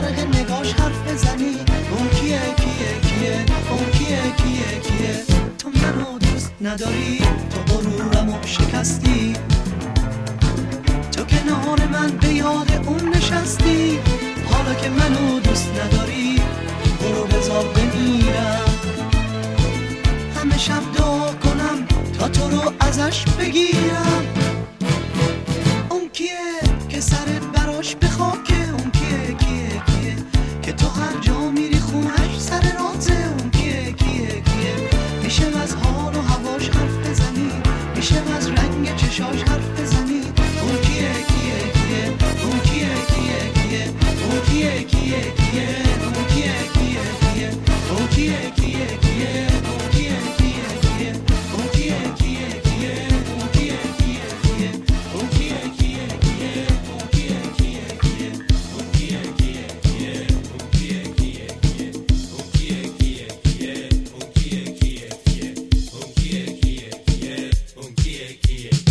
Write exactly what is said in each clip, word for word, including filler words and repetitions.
برق نگاش حرف بزنی. اون کیه کیه کیه اون کیه کیه کیه تو منو دوست نداری، تو غرورمو شکستی، تو کنار من به یاد اون نشستی. حالا که منو دوست نداری برو بذار بمیرم، همه شب دعا کنم تا تو رو ازش بگیرم. اون کیه که سرت براش به خاکه، اون کیه کیه کیه که تو هر جا میری خونش سر راته. اون کیه کیه کیه میشه از حال و هواش حرف بزنی، میشه از رنگ چشاش حرف بزنی. اون کیه کیه کیه اون کیه کیه کیه اون کیه کیه کیه اون کیه کیه کیه اون کیه کیه کیه اون کیه کیه کیه اون کیه کیه کیه اون کیه کیه کیه اون کیه کیه کیه اون کیه کیه کیه اون کیه کیه کیه اون کیه کیه کیه اون کیه کیه کیه اون کیه کیه کیه اون کیه کیه کیه اون کیه کیه کیه.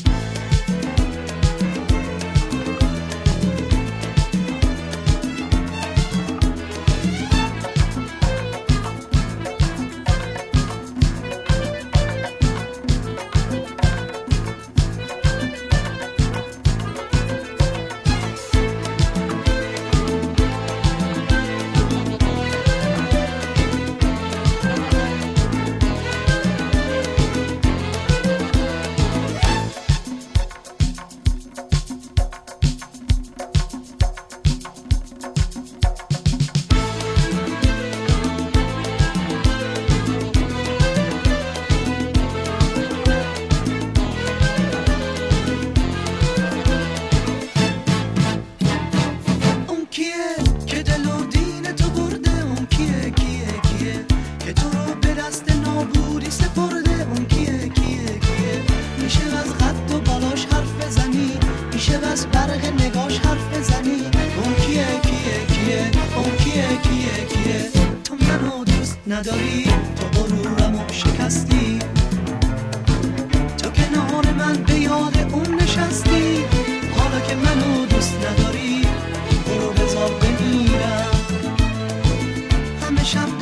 نداری تو غرورمو شکستی، تو کنار من به یاد اون نشستی. حالا که منو دوست نداری برو بذار بمیرم، همه شب